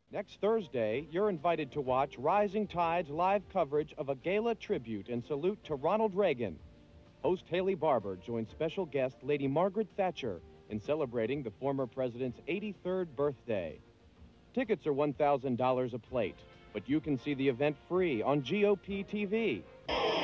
Next Thursday, you're invited to watch Rising Tide's live coverage of a gala tribute and salute to Ronald Reagan. Host Haley Barbour joins special guest Lady Margaret Thatcher in celebrating the former president's 83rd birthday. Tickets are $1,000 a plate, but you can see the event free on GOP TV.